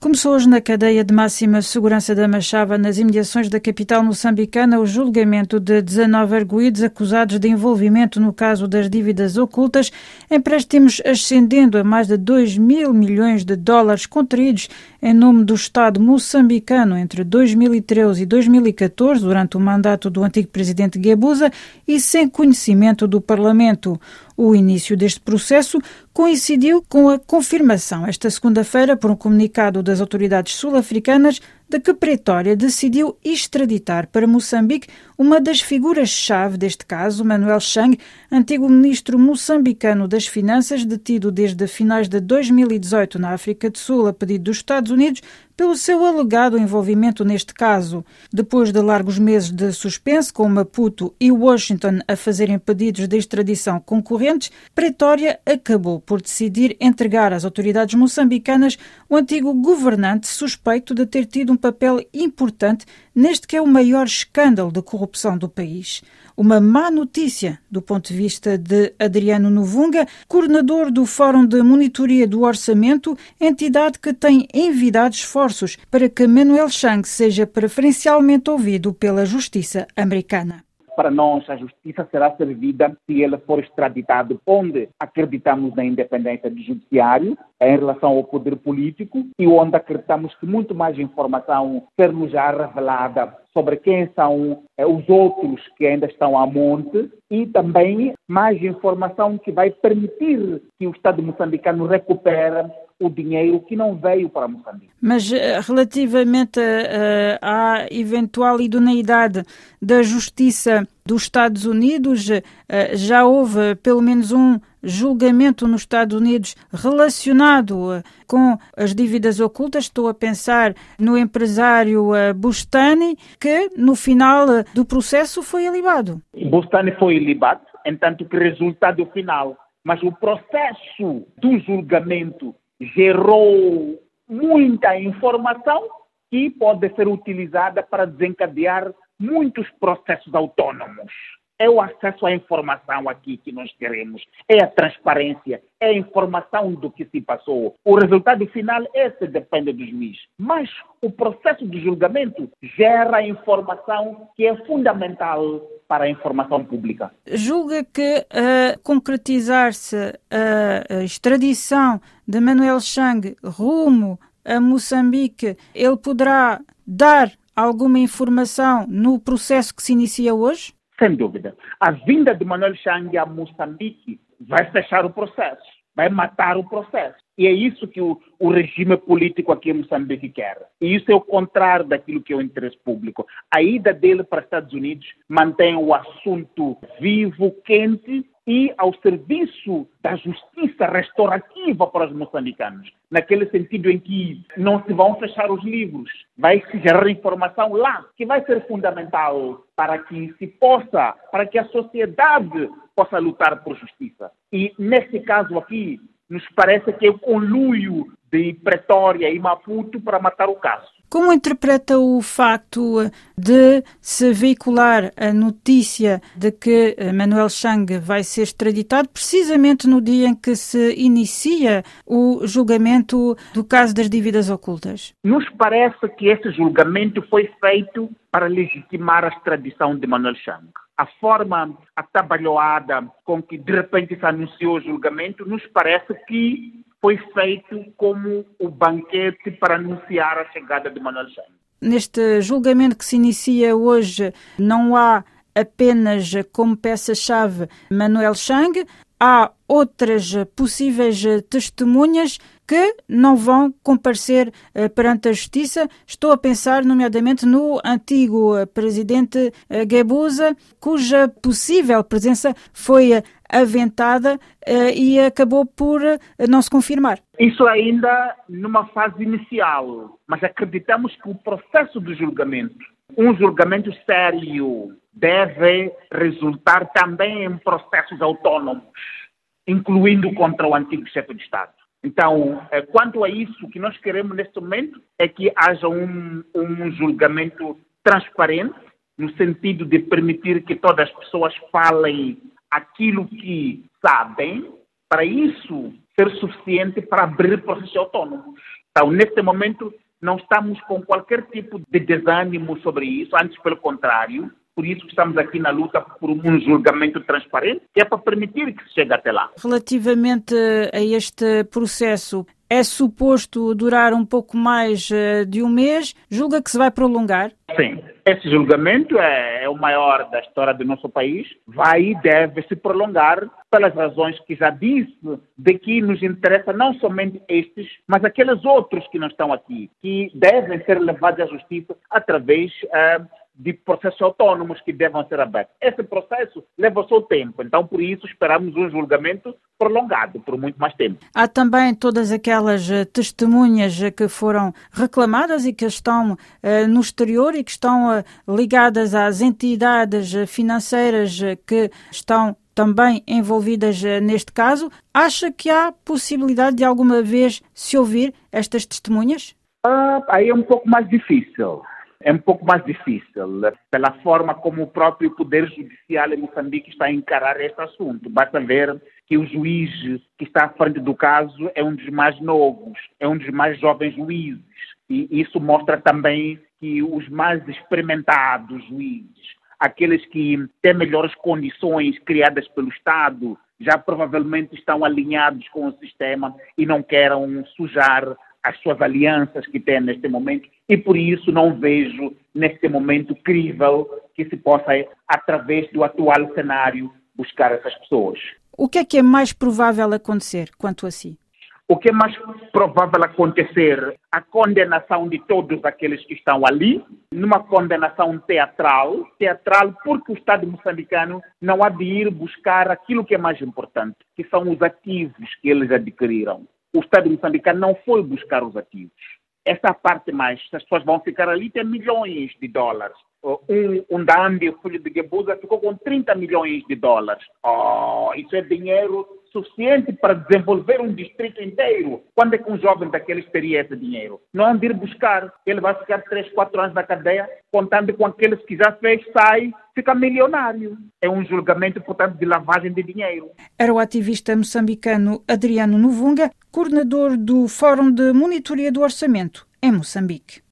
Começou hoje na cadeia de máxima segurança da Machava, nas imediações da capital moçambicana, o julgamento de 19 arguidos acusados de envolvimento no caso das dívidas ocultas, empréstimos ascendendo a mais de 2 mil milhões de dólares contraídos em nome do Estado moçambicano entre 2013 e 2014, durante o mandato do antigo presidente Guebuza, e sem conhecimento do Parlamento. O início deste processo coincidiu com a confirmação, esta segunda-feira, por um comunicado das autoridades sul-africanas, de que Pretória decidiu extraditar para Moçambique uma das figuras-chave deste caso, Manuel Chang, antigo ministro moçambicano das Finanças, detido desde finais de 2018 na África do Sul, a pedido dos Estados Unidos, pelo seu alegado envolvimento neste caso. Depois de largos meses de suspense, com Maputo e Washington a fazerem pedidos de extradição concorrentes, Pretória acabou por decidir entregar às autoridades moçambicanas o antigo governante suspeito de ter tido um papel importante neste que é o maior escândalo de corrupção do país. Uma má notícia do ponto de vista de Adriano Novunga, coordenador do Fórum de Monitoria do Orçamento, entidade que tem envidado esforços para que Manuel Chang seja preferencialmente ouvido pela Justiça americana. Para nós, a justiça será servida se ele for extraditado, onde acreditamos na independência do judiciário em relação ao poder político e onde acreditamos que muito mais informação ser-nos-á revelada sobre quem são os outros que ainda estão a monte e também mais informação que vai permitir que o Estado moçambicano recupere o dinheiro que não veio para Moçambique. Mas relativamente à eventual idoneidade da Justiça dos Estados Unidos, já houve pelo menos um julgamento nos Estados Unidos relacionado com as dívidas ocultas. Estou a pensar no empresário Bustani, que no final do processo foi ilibado. Bustani foi ilibado, entanto que resultado final. Mas o processo do julgamento gerou muita informação que pode ser utilizada para desencadear muitos processos autônomos. É o acesso à informação aqui que nós queremos, é a transparência, é a informação do que se passou. O resultado final, esse depende do juiz. Mas o processo de julgamento gera informação que é fundamental para a informação pública. Julga que concretizar-se a extradição de Manuel Chang rumo a Moçambique, ele poderá dar alguma informação no processo que se inicia hoje? Sem dúvida. A vinda de Manuel Chang a Moçambique vai fechar o processo, vai matar o processo. E é isso que o regime político aqui em Moçambique quer. E isso é o contrário daquilo que é o interesse público. A ida dele para os Estados Unidos mantém o assunto vivo, quente e ao serviço da justiça restaurativa para os moçambicanos. Naquele sentido em que não se vão fechar os livros, vai se gerar informação lá, que vai ser fundamental para que para que a sociedade possa lutar por justiça. E nesse caso aqui, nos parece que é o conluio de Pretória e Maputo para matar o caso. Como interpreta o facto de se veicular a notícia de que Manuel Chang vai ser extraditado precisamente no dia em que se inicia o julgamento do caso das dívidas ocultas? Nos parece que esse julgamento foi feito para legitimar a extradição de Manuel Chang. A forma atabalhoada com que de repente se anunciou o julgamento nos parece que foi feito como o banquete para anunciar a chegada de Manuel Chang. Neste julgamento que se inicia hoje, não há apenas como peça-chave Manuel Chang, há outras possíveis testemunhas que não vão comparecer perante a Justiça. Estou a pensar, nomeadamente, no antigo presidente Guebuza, cuja possível presença foi aventada e acabou por não se confirmar. Isso ainda numa fase inicial, mas acreditamos que o processo de julgamento, um julgamento sério, deve resultar também em processos autônomos, incluindo contra o antigo chefe de Estado. Então, quanto a isso, o que nós queremos neste momento é que haja um julgamento transparente, no sentido de permitir que todas as pessoas falem aquilo que sabem, para isso ser suficiente para abrir processos autônomos. Então, neste momento, não estamos com qualquer tipo de desânimo sobre isso, antes pelo contrário. Por isso que estamos aqui na luta por um julgamento transparente, que é para permitir que se chegue até lá. Relativamente a este processo, é suposto durar um pouco mais de um mês? Julga que se vai prolongar? Sim. Esse julgamento é o maior da história do nosso país. Vai e deve se prolongar pelas razões que já disse, de que nos interessa não somente estes, mas aqueles outros que não estão aqui, que devem ser levados à justiça através de processos autônomos que devam ser abertos. Esse processo leva o seu tempo, então por isso esperamos um julgamento prolongado por muito mais tempo. Há também todas aquelas testemunhas que foram reclamadas e que estão no exterior e que estão ligadas às entidades financeiras que estão também envolvidas neste caso. Acha que há possibilidade de alguma vez se ouvir estas testemunhas? Aí é um pouco mais difícil. É um pouco mais difícil, pela forma como o próprio Poder Judiciário em Moçambique está a encarar este assunto. Basta ver que o juiz que está à frente do caso é um dos mais novos, é um dos mais jovens juízes. E isso mostra também que os mais experimentados juízes, aqueles que têm melhores condições criadas pelo Estado, já provavelmente estão alinhados com o sistema e não querem sujar as suas alianças que têm neste momento, e por isso não vejo neste momento crível que se possa, através do atual cenário, buscar essas pessoas. O que é mais provável acontecer quanto a si? O que é mais provável acontecer? A condenação de todos aqueles que estão ali, numa condenação teatral porque o Estado moçambicano não há de ir buscar aquilo que é mais importante, que são os ativos que eles adquiriram. O Estado moçambicano não foi buscar os ativos. Essa parte mais, as pessoas vão ficar ali, tem milhões de dólares. Um Dambi, o filho de Gebuza, ficou com 30 milhões de dólares. Isso é dinheiro suficiente para desenvolver um distrito inteiro. Quando é que um jovem daqueles teria esse dinheiro? Não há de ir buscar. Ele vai ficar 3, 4 anos na cadeia, contando com aqueles que já fez, sai, fica milionário. É um julgamento, portanto, de lavagem de dinheiro. Era o ativista moçambicano Adriano Novunga, coordenador do Fórum de Monitoria do Orçamento em Moçambique.